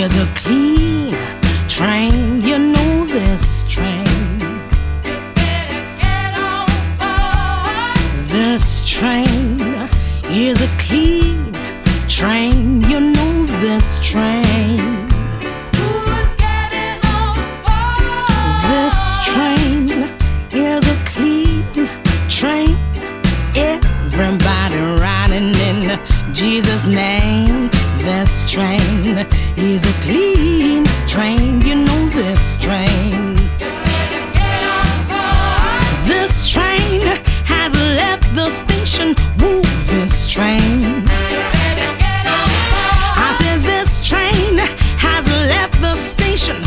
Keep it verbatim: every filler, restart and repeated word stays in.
is a clean train. You know this train. You better get on board. This train is a clean train. You know this train. Who's getting on board? This train is a clean train. Everybody riding in Jesus' name. This train is a clean train. You know this train. You better get on board. This train has left the station. Woo, this train. You better get on board. I said this train has left the station.